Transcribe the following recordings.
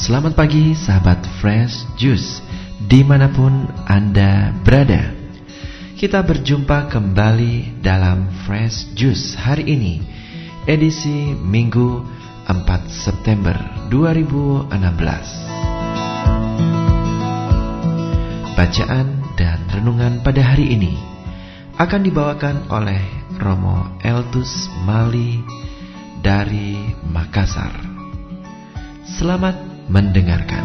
Selamat pagi sahabat Fresh Juice dimanapun Anda berada. Kita berjumpa kembali dalam Fresh Juice hari ini, edisi Minggu 4 September 2016. Bacaan dan renungan pada hari ini akan dibawakan oleh Romo Eltus Mali dari Makassar. Selamat mendengarkan.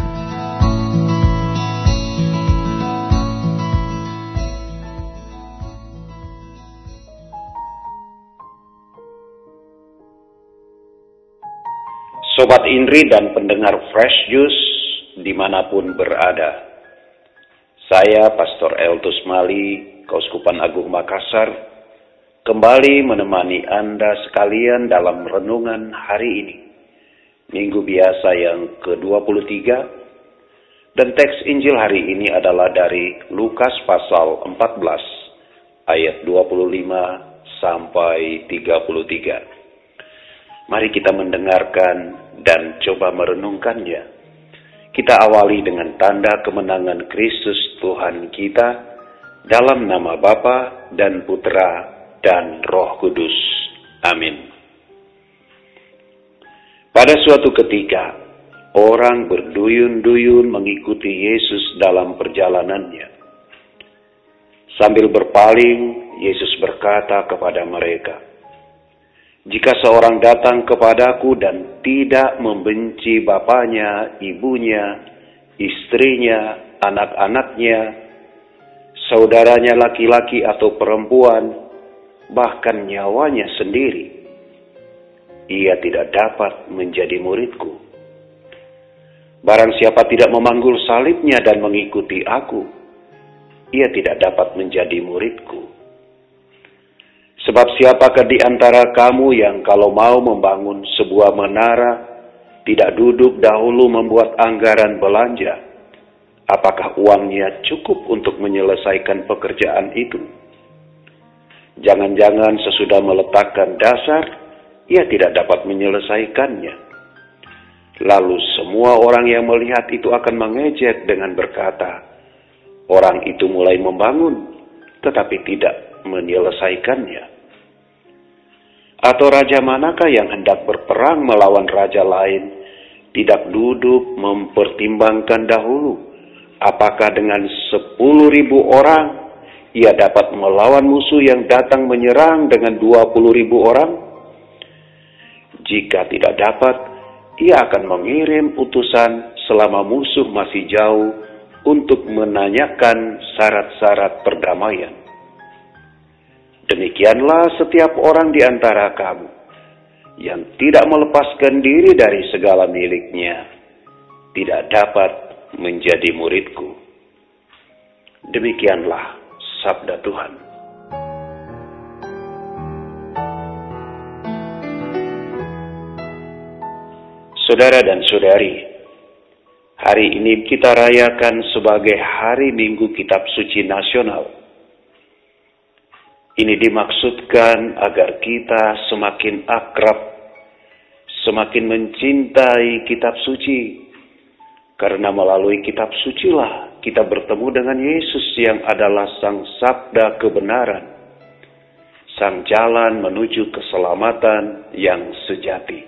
Sobat Indri dan pendengar Fresh Juice dimanapun berada, saya Pastor Eltus Mali, Keuskupan Agung Makassar, kembali menemani Anda sekalian dalam renungan hari ini, Minggu biasa yang ke-23, dan teks Injil hari ini adalah dari Lukas pasal 14 ayat 25 sampai 33. Mari kita mendengarkan dan coba merenungkannya. Kita awali dengan tanda kemenangan Kristus Tuhan kita dalam nama Bapa dan Putra dan Roh Kudus. Amin. Pada suatu ketika, orang berduyun-duyun mengikuti Yesus dalam perjalanannya. Sambil berpaling, Yesus berkata kepada mereka, "Jika seorang datang kepadaku dan tidak membenci bapaknya, ibunya, istrinya, anak-anaknya, saudaranya laki-laki atau perempuan, bahkan nyawanya sendiri, ia tidak dapat menjadi muridku. Barang siapa tidak memanggul salibnya dan mengikuti aku, ia tidak dapat menjadi muridku. Sebab siapakah di antara kamu yang kalau mau membangun sebuah menara, tidak duduk dahulu membuat anggaran belanja? Apakah uangnya cukup untuk menyelesaikan pekerjaan itu? Jangan-jangan sesudah meletakkan dasar, ia tidak dapat menyelesaikannya. Lalu semua orang yang melihat itu akan mengejek dengan berkata, orang itu mulai membangun, tetapi tidak menyelesaikannya. Atau raja manakah yang hendak berperang melawan raja lain, tidak duduk mempertimbangkan dahulu, apakah dengan 10.000 orang, ia dapat melawan musuh yang datang menyerang dengan 20.000 orang? Jika tidak dapat, ia akan mengirim utusan selama musuh masih jauh untuk menanyakan syarat-syarat perdamaian. Demikianlah setiap orang di antara kamu yang tidak melepaskan diri dari segala miliknya, tidak dapat menjadi muridku." Demikianlah sabda Tuhan. Saudara dan saudari, hari ini kita rayakan sebagai Hari Minggu Kitab Suci Nasional. Ini dimaksudkan agar kita semakin akrab, semakin mencintai Kitab Suci. Karena melalui Kitab Sucilah kita bertemu dengan Yesus yang adalah Sang Sabda kebenaran, Sang jalan menuju keselamatan yang sejati.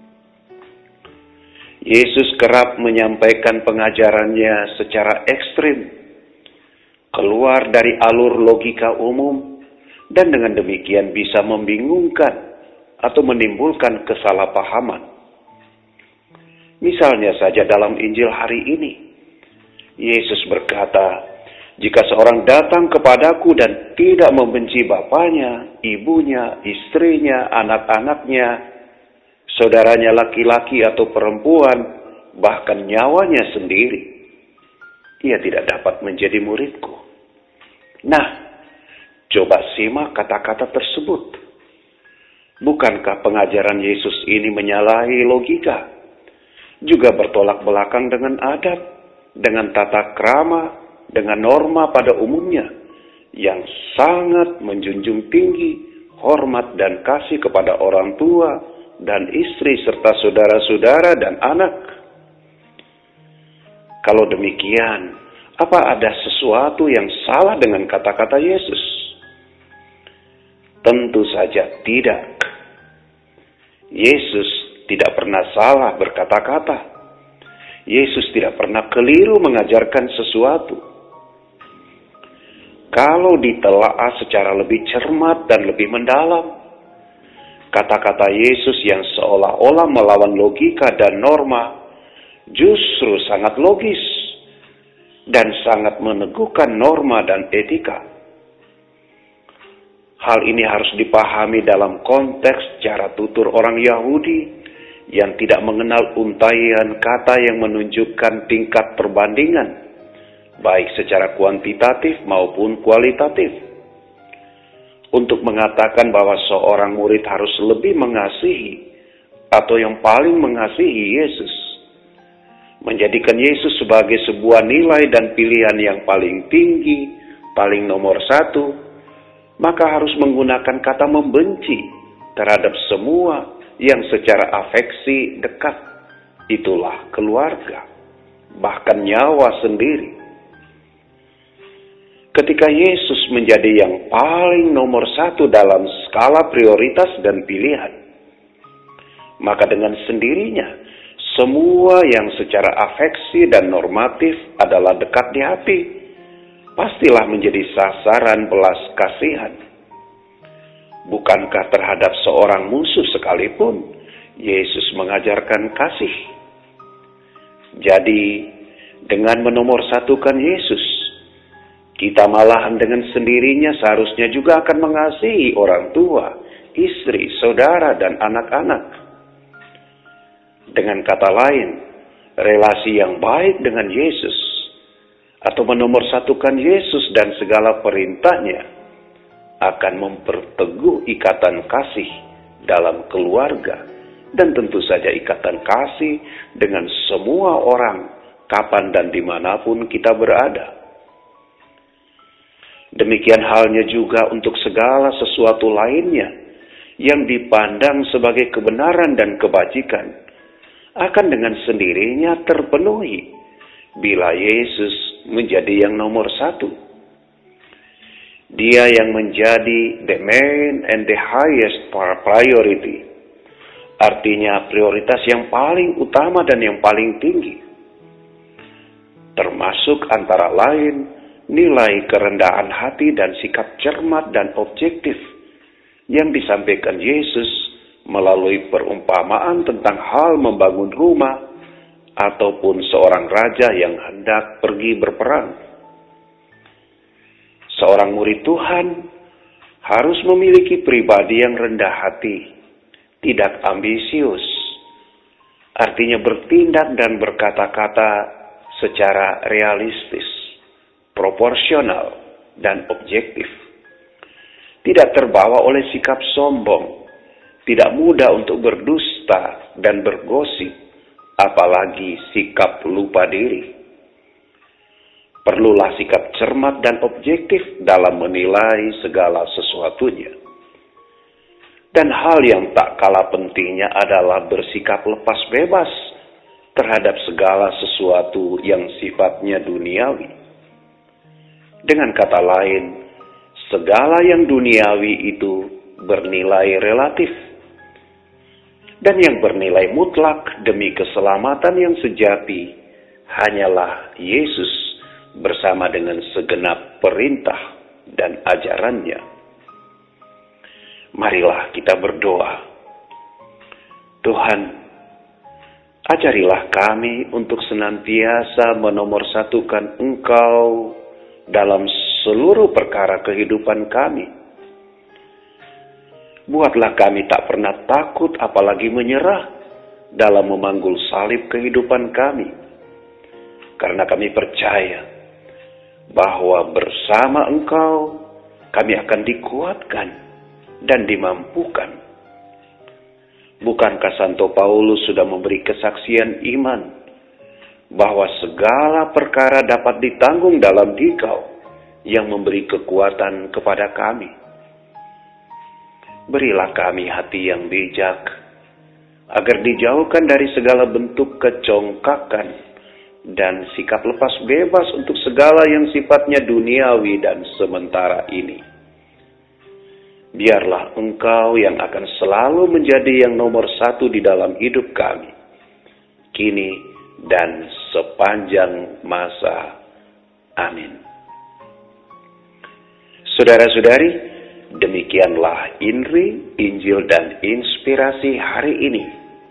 Yesus kerap menyampaikan pengajarannya secara ekstrim, keluar dari alur logika umum, dan dengan demikian bisa membingungkan atau menimbulkan kesalahpahaman. Misalnya saja dalam Injil hari ini, Yesus berkata, "Jika seorang datang kepadaku dan tidak membenci bapaknya, ibunya, istrinya, anak-anaknya, saudaranya laki-laki atau perempuan, bahkan nyawanya sendiri, ia tidak dapat menjadi muridku." Nah, coba simak kata-kata tersebut. Bukankah pengajaran Yesus ini menyalahi logika? Juga bertolak belakang dengan adat, dengan tata krama, dengan norma pada umumnya, yang sangat menjunjung tinggi hormat dan kasih kepada orang tua dan istri serta saudara-saudara dan anak. Kalau demikian, apa ada sesuatu yang salah dengan kata-kata Yesus? Tentu saja tidak. Yesus tidak pernah salah berkata-kata. Yesus tidak pernah keliru mengajarkan sesuatu. Kalau ditelaah secara lebih cermat dan lebih mendalam, kata-kata Yesus yang seolah-olah melawan logika dan norma justru sangat logis dan sangat meneguhkan norma dan etika. Hal ini harus dipahami dalam konteks cara tutur orang Yahudi yang tidak mengenal untaian kata yang menunjukkan tingkat perbandingan, baik secara kuantitatif maupun kualitatif. Untuk mengatakan bahwa seorang murid harus lebih mengasihi atau yang paling mengasihi Yesus, menjadikan Yesus sebagai sebuah nilai dan pilihan yang paling tinggi, paling nomor satu, maka harus menggunakan kata membenci terhadap semua yang secara afeksi dekat. Itulah keluarga, bahkan nyawa sendiri. Ketika Yesus menjadi yang paling nomor satu dalam skala prioritas dan pilihan, maka dengan sendirinya, semua yang secara afeksi dan normatif adalah dekat di hati, pastilah menjadi sasaran belas kasihan. Bukankah terhadap seorang musuh sekalipun, Yesus mengajarkan kasih? Jadi, dengan menomorsatukan Yesus, kita malahan dengan sendirinya seharusnya juga akan mengasihi orang tua, istri, saudara, dan anak-anak. Dengan kata lain, relasi yang baik dengan Yesus, atau menomorsatukan Yesus dan segala perintahnya, akan memperteguh ikatan kasih dalam keluarga, dan tentu saja ikatan kasih dengan semua orang, kapan dan dimanapun kita berada. Demikian halnya juga untuk segala sesuatu lainnya yang dipandang sebagai kebenaran dan kebajikan akan dengan sendirinya terpenuhi bila Yesus menjadi yang nomor satu. Dia yang menjadi the main and the highest priority. Artinya prioritas yang paling utama dan yang paling tinggi. Termasuk antara lain nilai kerendahan hati dan sikap cermat dan objektif yang disampaikan Yesus melalui perumpamaan tentang hal membangun rumah ataupun seorang raja yang hendak pergi berperang. Seorang murid Tuhan harus memiliki pribadi yang rendah hati, tidak ambisius. Artinya bertindak dan berkata-kata secara realistis, proporsional, dan objektif. Tidak terbawa oleh sikap sombong, tidak mudah untuk berdusta dan bergosip, apalagi sikap lupa diri. Perlulah sikap cermat dan objektif dalam menilai segala sesuatunya. Dan hal yang tak kalah pentingnya adalah bersikap lepas bebas terhadap segala sesuatu yang sifatnya duniawi. Dengan kata lain, segala yang duniawi itu bernilai relatif. Dan yang bernilai mutlak demi keselamatan yang sejati hanyalah Yesus bersama dengan segenap perintah dan ajarannya. Marilah kita berdoa. Tuhan, ajarilah kami untuk senantiasa menomorsatukan Engkau dalam seluruh perkara kehidupan kami. Buatlah kami tak pernah takut apalagi menyerah dalam memanggul salib kehidupan kami. Karena kami percaya bahwa bersama Engkau kami akan dikuatkan dan dimampukan. Bukankah Santo Paulus sudah memberi kesaksian iman bahwa segala perkara dapat ditanggung dalam Dikau yang memberi kekuatan kepada kami? Berilah kami hati yang bijak, agar dijauhkan dari segala bentuk kecongkakan, dan sikap lepas bebas untuk segala yang sifatnya duniawi dan sementara ini. Biarlah Engkau yang akan selalu menjadi yang nomor satu di dalam hidup kami, kini dan sepanjang masa. Amin. Saudara-saudari, demikianlah Injil dan inspirasi hari ini.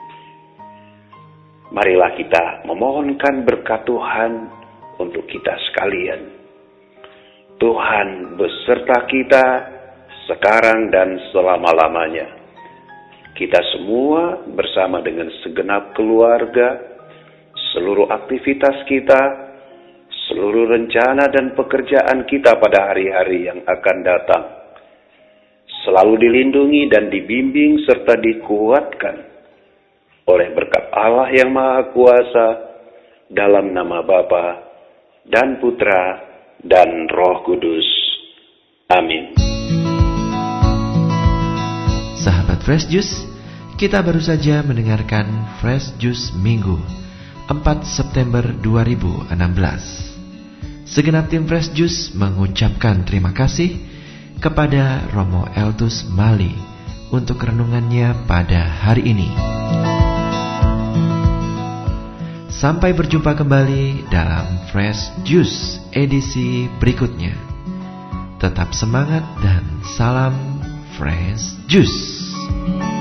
Marilah kita memohonkan berkat Tuhan untuk kita sekalian. Tuhan beserta kita sekarang dan selama-lamanya. Kita semua bersama dengan segenap keluarga, seluruh aktivitas kita, seluruh rencana dan pekerjaan kita pada hari-hari yang akan datang, selalu dilindungi dan dibimbing serta dikuatkan oleh berkat Allah yang Maha Kuasa, dalam nama Bapa dan Putra dan Roh Kudus. Amin. Sahabat Fresh Juice, kita baru saja mendengarkan Fresh Juice Minggu 4 September 2016. Segenap tim Fresh Juice mengucapkan terima kasih kepada Romo Eltus Mali untuk renungannya pada hari ini. Sampai berjumpa kembali dalam Fresh Juice edisi berikutnya. Tetap semangat dan salam Fresh Juice.